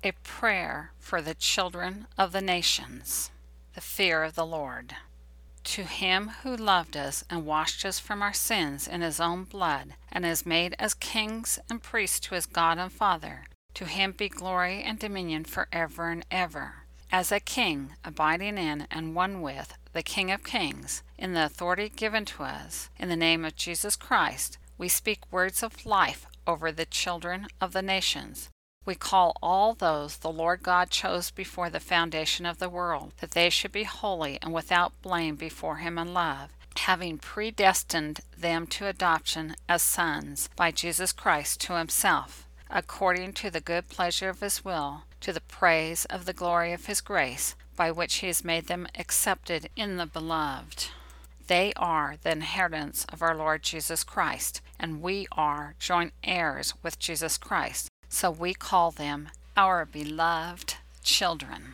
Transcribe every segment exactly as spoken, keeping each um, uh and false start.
A prayer for the children of the nations. The fear of the Lord. To him who loved us and washed us from our sins in his own blood, and has made us kings and priests to his God and Father, to him be glory and dominion forever and ever. As a king, abiding in and one with the King of Kings, in the authority given to us, in the name of Jesus Christ, we speak words of life over the children of the nations. We call all those the Lord God chose before the foundation of the world, that they should be holy and without blame before him in love, having predestined them to adoption as sons by Jesus Christ to himself, according to the good pleasure of his will, to the praise of the glory of his grace, by which he has made them accepted in the beloved. They are the inheritance of our Lord Jesus Christ, and we are joint heirs with Jesus Christ. So we call them our beloved children.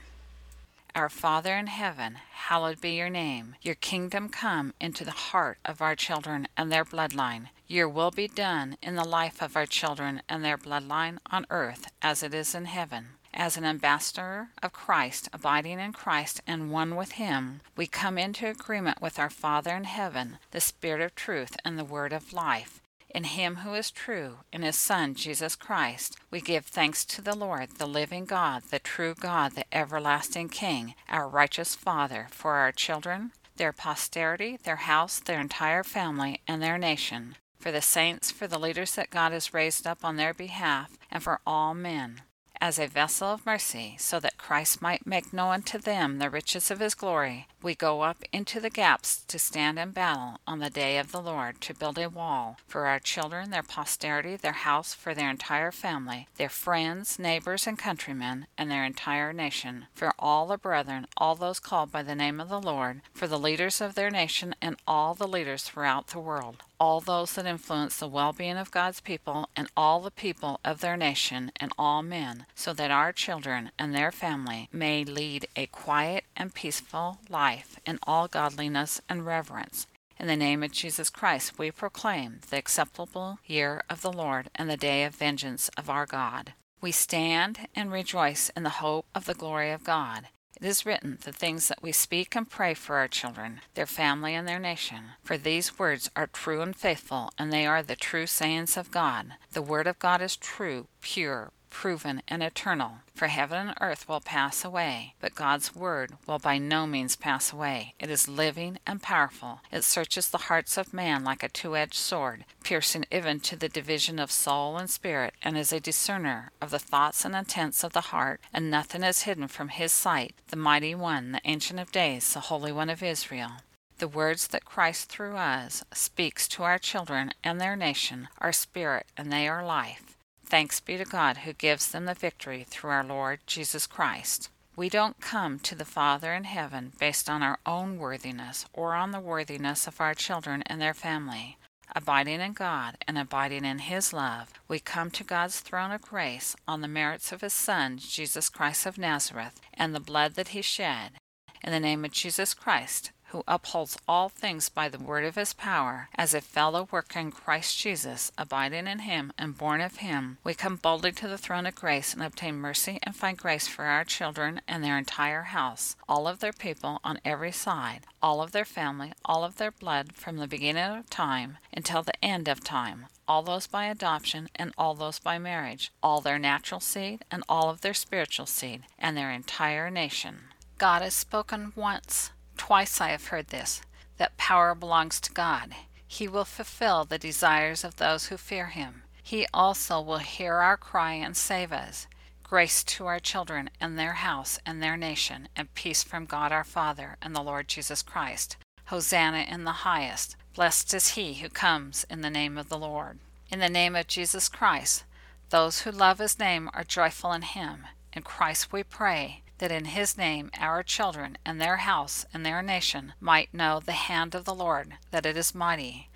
Our Father in heaven, hallowed be your name. Your kingdom come into the heart of our children and their bloodline. Your will be done in the life of our children and their bloodline on earth as it is in heaven. As an ambassador of Christ, abiding in Christ and one with him, we come into agreement with our Father in heaven, the Spirit of truth and the Word of life. In him who is true, in his Son, Jesus Christ, we give thanks to the Lord, the living God, the true God, the everlasting King, our righteous Father, for our children, their posterity, their house, their entire family, and their nation, for the saints, for the leaders that God has raised up on their behalf, and for all men, as a vessel of mercy, so that Christ might make known to them the riches of his glory. We go up into the gaps to stand in battle on the day of the Lord, to build a wall for our children, their posterity, their house, for their entire family, their friends, neighbors, and countrymen, and their entire nation, for all the brethren, all those called by the name of the Lord, for the leaders of their nation and all the leaders throughout the world, all those that influence the well-being of God's people and all the people of their nation and all men, so that our children and their family may lead a quiet and peaceful life in all godliness and reverence. In the name of Jesus Christ, we proclaim the acceptable year of the Lord and the day of vengeance of our God. We stand and rejoice in the hope of the glory of God. It is written, the things that we speak and pray for our children, their family, and their nation. For these words are true and faithful, and they are the true sayings of God. The word of God is true, pure, proven, and eternal. For heaven and earth will pass away, but God's word will by no means pass away. It is living and powerful. It searches the hearts of man like a two-edged sword, piercing even to the division of soul and spirit, and is a discerner of the thoughts and intents of the heart, and nothing is hidden from his sight. The mighty one, the Ancient of Days, the Holy One of Israel. The words that Christ through us speaks to our children and their nation are spirit, and they are life. Thanks be to God who gives them the victory through our Lord Jesus Christ. We don't come to the Father in heaven based on our own worthiness or on the worthiness of our children and their family. Abiding in God and abiding in his love, we come to God's throne of grace on the merits of his Son, Jesus Christ of Nazareth, and the blood that he shed. In the name of Jesus Christ, who upholds all things by the word of his power, as a fellow worker in Christ Jesus, abiding in him and born of him, we come boldly to the throne of grace and obtain mercy and find grace for our children and their entire house, all of their people on every side, all of their family, all of their blood from the beginning of time until the end of time, all those by adoption and all those by marriage, all their natural seed and all of their spiritual seed, and their entire nation. God has spoken once. Twice I have heard this, that power belongs to God. He will fulfill the desires of those who fear him. He also will hear our cry and save us. Grace to our children and their house and their nation, and peace from God our Father and the Lord Jesus Christ. Hosanna in the highest. Blessed is he who comes in the name of the Lord. In the name of Jesus Christ, those who love his name are joyful in him. In Christ we pray, that in his name our children and their house and their nation might know the hand of the Lord, that it is mighty,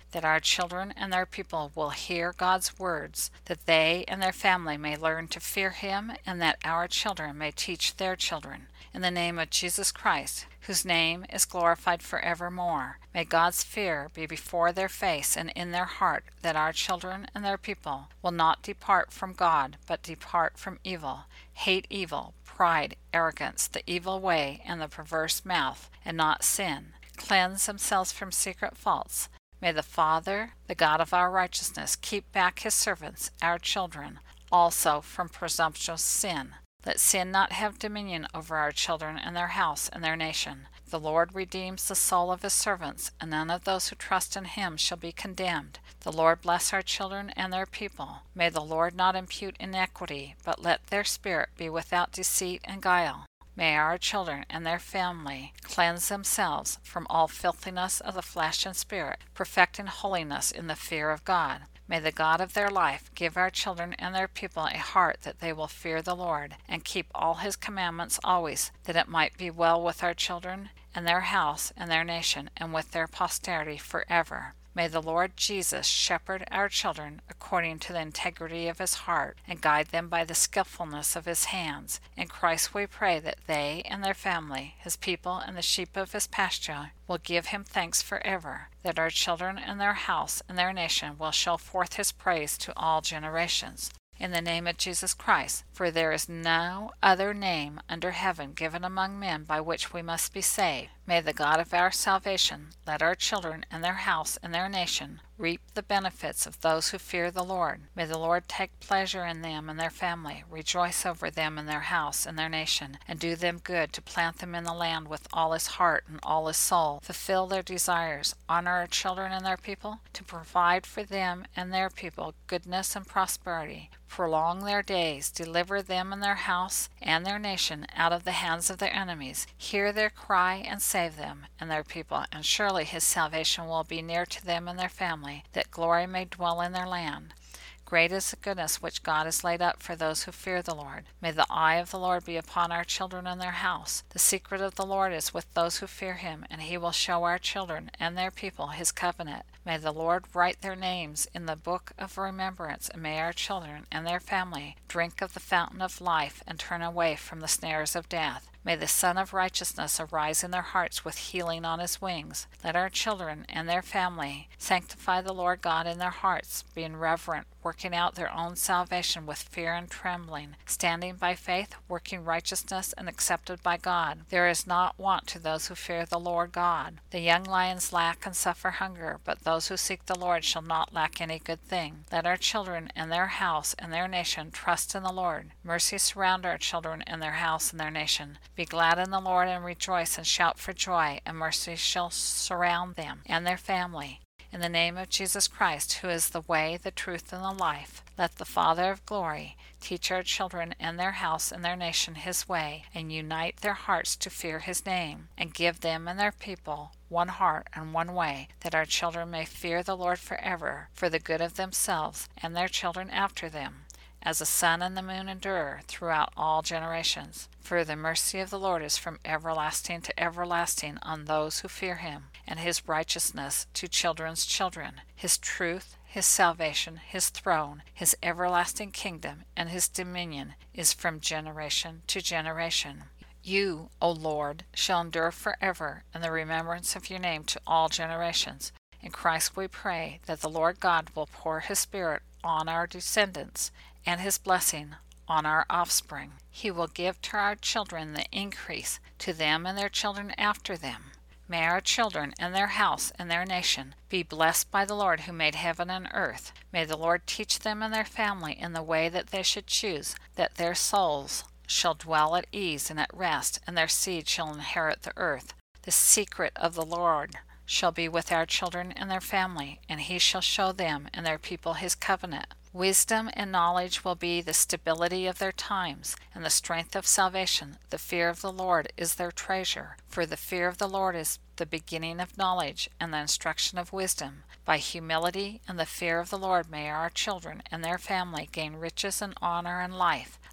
that our children and their people will hear God's words, that they and their family may learn to fear Him, and that our children may teach their children. In the name of Jesus Christ, whose name is glorified forevermore, may God's fear be before their face and in their heart, that our children and their people will not depart from God, but depart from evil, hate evil, pride, arrogance, the evil way, and the perverse mouth, and not sin, cleanse themselves from secret faults. May the Father, the God of our righteousness, keep back His servants, our children, also from presumptuous sin. Let sin not have dominion over our children and their house and their nation. The Lord redeems the soul of His servants, and none of those who trust in Him shall be condemned. The Lord bless our children and their people. May the Lord not impute iniquity, but let their spirit be without deceit and guile. May our children and their family cleanse themselves from all filthiness of the flesh and spirit, perfecting holiness in the fear of God. May the God of their life give our children and their people a heart that they will fear the Lord, and keep all His commandments always, that it might be well with our children and their house and their nation, and with their posterity forever. May the Lord Jesus shepherd our children according to the integrity of His heart, and guide them by the skillfulness of His hands. In Christ we pray that they and their family, His people and the sheep of His pasture, will give Him thanks forever, that our children and their house and their nation will show forth His praise to all generations. In the name of Jesus Christ, for there is no other name under heaven given among men by which we must be saved. May the God of our salvation let our children and their house and their nation reap the benefits of those who fear the Lord. May the Lord take pleasure in them and their family, rejoice over them and their house and their nation, and do them good to plant them in the land with all His heart and all His soul, fulfill their desires, honor our children and their people, to provide for them and their people goodness and prosperity, prolong their days, deliver them and their house and their nation out of the hands of their enemies, hear their cry and save them and their people, and surely His salvation will be near to them and their family, that glory may dwell in their land. Great is the goodness which God has laid up for those who fear the Lord. May the eye of the Lord be upon our children and their house. The secret of the Lord is with those who fear Him, and He will show our children and their people His covenant. May the Lord write their names in the book of remembrance, and may our children and their family drink of the fountain of life and turn away from the snares of death. May the Son of Righteousness arise in their hearts with healing on His wings. Let our children and their family sanctify the Lord God in their hearts, being reverent, working out their own salvation with fear and trembling, standing by faith, working righteousness, and accepted by God. There is not want to those who fear the Lord God. The young lions lack and suffer hunger, but those who seek the Lord shall not lack any good thing. Let our children and their house and their nation trust in the Lord. Mercy surround our children and their house and their nation. Be glad in the Lord and rejoice and shout for joy, and mercy shall surround them and their family. In the name of Jesus Christ, who is the way, the truth, and the life, let the Father of glory teach our children and their house and their nation His way, and unite their hearts to fear His name, and give them and their people one heart and one way, that our children may fear the Lord forever, for the good of themselves and their children after them, as the sun and the moon endure throughout all generations. For the mercy of the Lord is from everlasting to everlasting on those who fear Him, and His righteousness to children's children, His truth, His salvation, His throne, His everlasting kingdom, and His dominion is from generation to generation. You, O Lord, shall endure forever, and the remembrance of your name to all generations. In Christ we pray that the Lord God will pour His Spirit on our descendants, and His blessing on our offspring. He will give to our children the increase, to them and their children after them. May our children and their house and their nation be blessed by the Lord who made heaven and earth. May the Lord teach them and their family in the way that they should choose, that their souls shall dwell at ease and at rest, and their seed shall inherit the earth. The secret of the Lord shall be with our children and their family, and He shall show them and their people His covenant. Wisdom and knowledge will be the stability of their times, and the strength of salvation. The fear of the Lord is their treasure, for the fear of the Lord is the beginning of knowledge and the instruction of wisdom. By humility and the fear of the Lord may our children and their family gain riches and honor and life,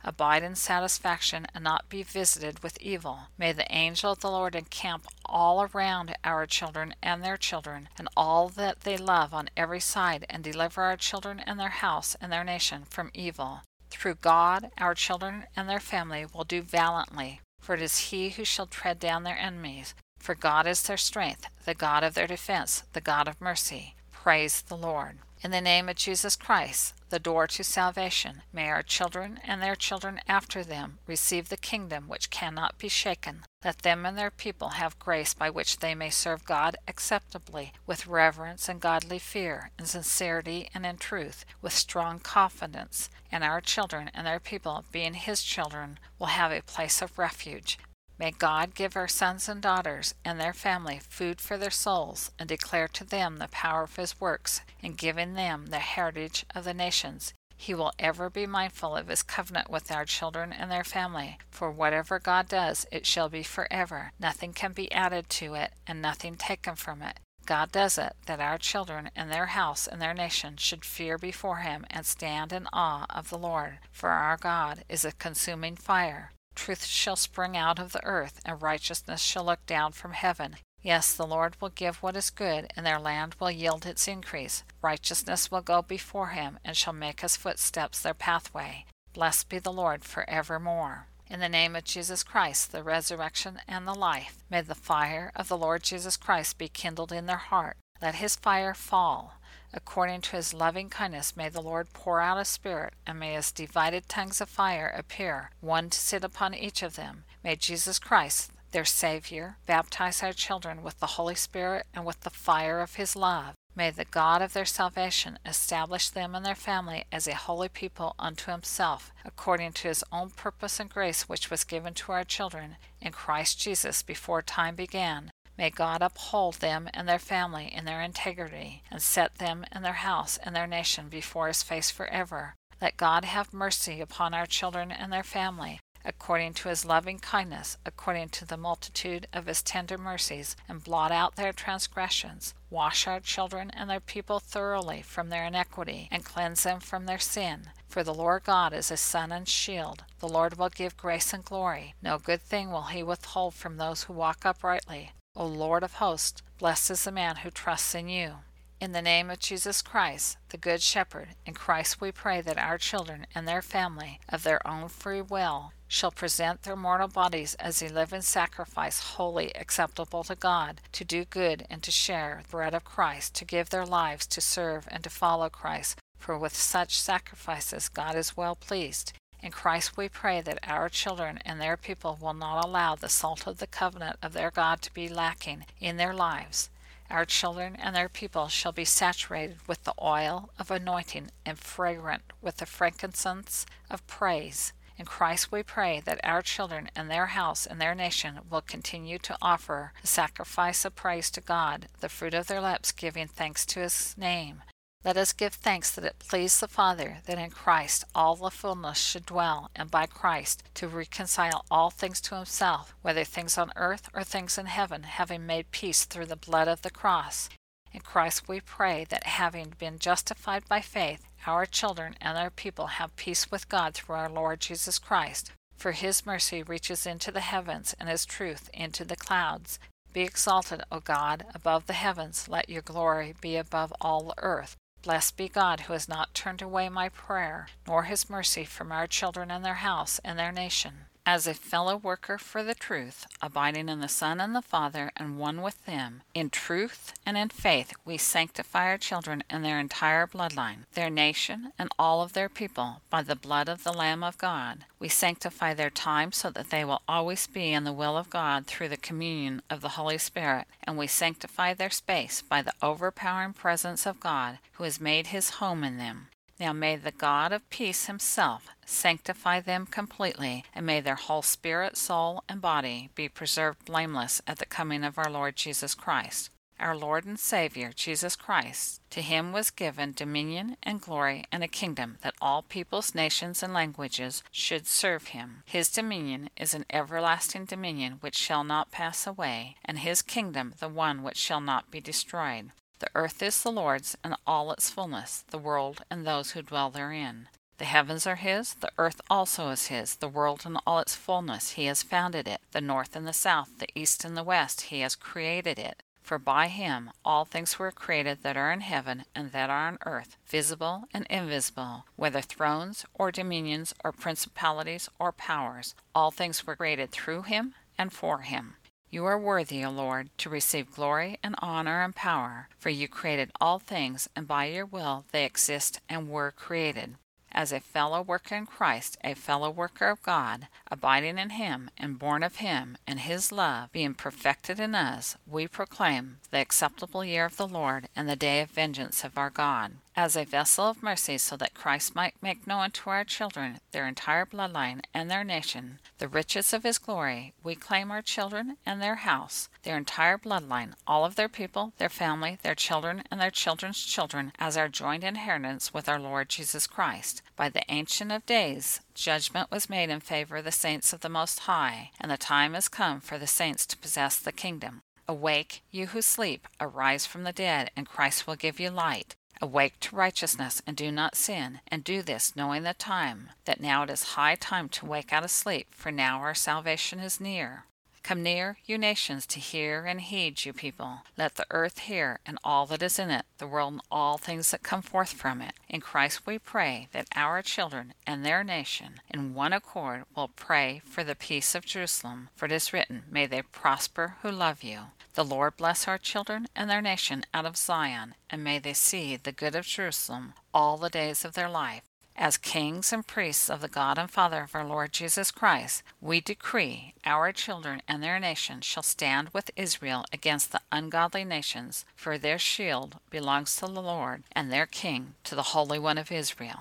abide in satisfaction, and not be visited with evil. May the angel of the Lord encamp all around our children and their children, and all that they love on every side, and deliver our children and their house and their nation from evil. Through God, our children and their family will do valiantly, for it is He who shall tread down their enemies. For God is their strength, the God of their defense, the God of mercy. Praise the Lord. In the name of Jesus Christ, the door to salvation, may our children and their children after them receive the kingdom which cannot be shaken. Let them and their people have grace by which they may serve God acceptably, with reverence and godly fear, in sincerity and in truth, with strong confidence. And our children and their people, being His children, will have a place of refuge. May God give our sons and daughters and their family food for their souls, and declare to them the power of His works, in giving them the heritage of the nations. He will ever be mindful of His covenant with our children and their family, for whatever God does, it shall be forever. Nothing can be added to it, and nothing taken from it. God does it, that our children and their house and their nation should fear before Him and stand in awe of the Lord, for our God is a consuming fire. Truth shall spring out of the earth, and righteousness shall look down from heaven. Yes, the Lord will give what is good, and their land will yield its increase. Righteousness will go before Him, and shall make His footsteps their pathway. Blessed be the Lord for evermore. In the name of Jesus Christ, the resurrection and the life, may the fire of the Lord Jesus Christ be kindled in their heart. Let His fire fall. According to His loving kindness may the Lord pour out His Spirit, and may His divided tongues of fire appear, one to sit upon each of them. May Jesus Christ, their Savior, baptize our children with the Holy Spirit and with the fire of His love. May the God of their salvation establish them and their family as a holy people unto Himself, according to His own purpose and grace which was given to our children in Christ Jesus before time began. May God uphold them and their family in their integrity, and set them and their house and their nation before His face forever. Let God have mercy upon our children and their family, according to His loving kindness, according to the multitude of His tender mercies, and blot out their transgressions. Wash our children and their people thoroughly from their iniquity, and cleanse them from their sin. For the Lord God is a sun and shield. The Lord will give grace and glory. No good thing will He withhold from those who walk uprightly. O Lord of hosts, blessed is the man who trusts in You. In the name of Jesus Christ, the Good Shepherd, in Christ we pray that our children and their family, of their own free will, shall present their mortal bodies as a living sacrifice, wholly acceptable to God, to do good and to share the bread of Christ, to give their lives to serve and to follow Christ, for with such sacrifices God is well pleased. In Christ we pray that our children and their people will not allow the salt of the covenant of their God to be lacking in their lives. Our children and their people shall be saturated with the oil of anointing and fragrant with the frankincense of praise. In Christ we pray that our children and their house and their nation will continue to offer a sacrifice of praise to God, the fruit of their lips giving thanks to His name. Let us give thanks that it pleased the Father that in Christ all the fullness should dwell, and by Christ to reconcile all things to Himself, whether things on earth or things in heaven, having made peace through the blood of the cross. In Christ we pray that having been justified by faith, our children and our people have peace with God through our Lord Jesus Christ. For His mercy reaches into the heavens, and His truth into the clouds. Be exalted, O God, above the heavens. Let Your glory be above all the earth. Blessed be God, who has not turned away my prayer, nor His mercy from our children and their house and their nation. As a fellow worker for the truth, abiding in the Son and the Father, and one with them, in truth and in faith we sanctify our children and their entire bloodline, their nation, and all of their people, by the blood of the Lamb of God. We sanctify their time so that they will always be in the will of God through the communion of the Holy Spirit, and we sanctify their space by the overpowering presence of God, who has made His home in them. Now may the God of peace Himself sanctify them completely, and may their whole spirit, soul, and body be preserved blameless at the coming of our Lord Jesus Christ. Our Lord and Savior, Jesus Christ, to Him was given dominion and glory and a kingdom, that all peoples, nations, and languages should serve Him. His dominion is an everlasting dominion which shall not pass away, and His kingdom the one which shall not be destroyed. The earth is the Lord's, and all its fullness, the world and those who dwell therein. The heavens are his, the earth also is his, the world and all its fullness. He has founded it. The north and the south, the east and the west, he has created it. For by him all things were created that are in heaven and that are on earth, visible and invisible, whether thrones or dominions or principalities or powers. All things were created through him and for him. You are worthy, O Lord, to receive glory and honor and power, for you created all things, and by your will they exist and were created. As a fellow worker in Christ, a fellow worker of God, abiding in him and born of him, and his love being perfected in us, we proclaim the acceptable year of the Lord and the day of vengeance of our God. As a vessel of mercy, so that Christ might make known to our children, their entire bloodline and their nation, the riches of his glory, we claim our children and their house, their entire bloodline, all of their people, their family, their children, and their children's children, as our joint inheritance with our Lord Jesus Christ. By the Ancient of Days, judgment was made in favor of the saints of the Most High, and the time is come for the saints to possess the kingdom. Awake, you who sleep, arise from the dead, and Christ will give you light. Awake to righteousness, and do not sin, and do this, knowing the time, that now it is high time to wake out of sleep, for now our salvation is near. Come near, you nations, to hear and heed, you people. Let the earth hear, and all that is in it, the world and all things that come forth from it. In Christ we pray that our children and their nation, in one accord, will pray for the peace of Jerusalem. For it is written, May they prosper who love you. The Lord bless our children and their nation out of Zion, and may they see the good of Jerusalem all the days of their life. As kings and priests of the God and Father of our Lord Jesus Christ, we decree our children and their nation shall stand with Israel against the ungodly nations, for their shield belongs to the Lord, and their king to the Holy One of Israel.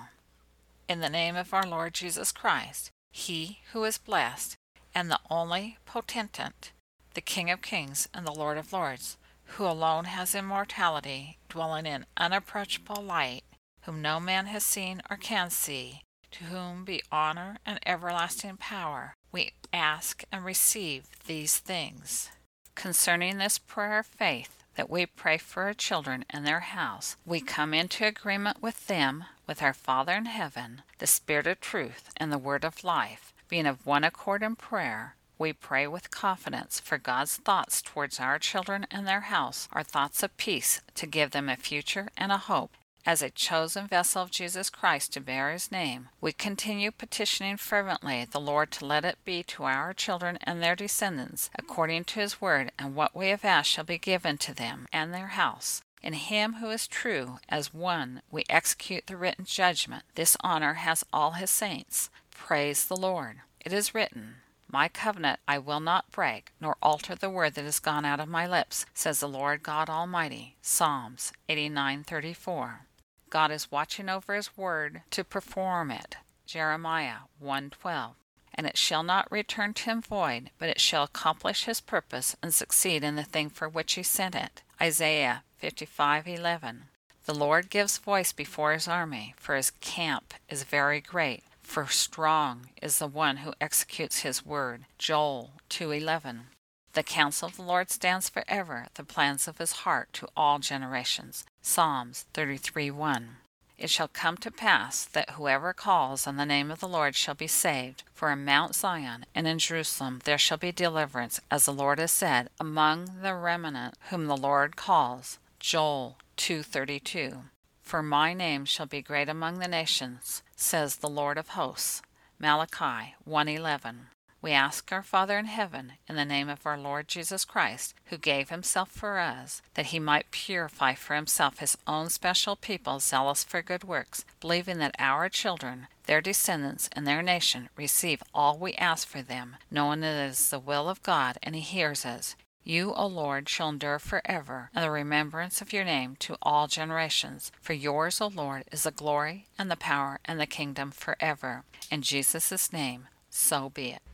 In the name of our Lord Jesus Christ, he who is blessed, and the only potentate, the King of kings and the Lord of lords, who alone has immortality, dwelling in unapproachable light, whom no man has seen or can see, to whom be honor and everlasting power, we ask and receive these things. Concerning this prayer of faith that we pray for our children and their house, we come into agreement with them, with our Father in heaven, the Spirit of truth and the Word of life. Being of one accord in prayer, we pray with confidence, for God's thoughts towards our children and their house are thoughts of peace, to give them a future and a hope. As a chosen vessel of Jesus Christ to bear his name, we continue petitioning fervently the Lord to let it be to our children and their descendants, according to his word, and what we have asked shall be given to them and their house. In him who is true, as one, we execute the written judgment. This honor has all his saints. Praise the Lord. It is written, My covenant I will not break, nor alter the word that has gone out of my lips, says the Lord God Almighty. Psalms eighty-nine thirty-four. God is watching over his word to perform it. Jeremiah one twelve. And it shall not return to him void, but it shall accomplish his purpose and succeed in the thing for which he sent it. Isaiah fifty-five eleven. The Lord gives voice before his army, for his camp is very great. For strong is the one who executes his word. Joel two eleven. The counsel of the Lord stands forever, the plans of his heart to all generations. Psalms thirty-three one. It shall come to pass that whoever calls on the name of the Lord shall be saved. For in Mount Zion and in Jerusalem there shall be deliverance, as the Lord has said, among the remnant whom the Lord calls. Joel two thirty-two. For my name shall be great among the nations, says the Lord of hosts. Malachi one eleven. We ask our Father in heaven, in the name of our Lord Jesus Christ, who gave himself for us, that he might purify for himself his own special people zealous for good works, believing that our children, their descendants, and their nation receive all we ask for them, knowing it is the will of God, and he hears us. You, O Lord, shall endure forever, and the remembrance of your name to all generations. For yours, O Lord, is the glory, and the power, and the kingdom forever. In Jesus' name, so be it.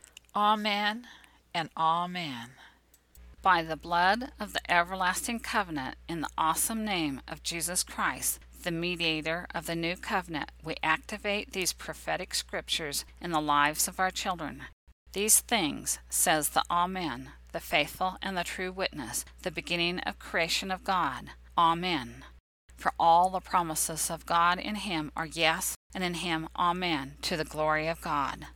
Amen and amen. By the blood of the everlasting covenant, in the awesome name of Jesus Christ, the mediator of the new covenant, we activate these prophetic scriptures in the lives of our children. These things, says the Amen, the faithful and the true witness, the beginning of creation of God. Amen. For all the promises of God in him are yes, and in him, amen, to the glory of God.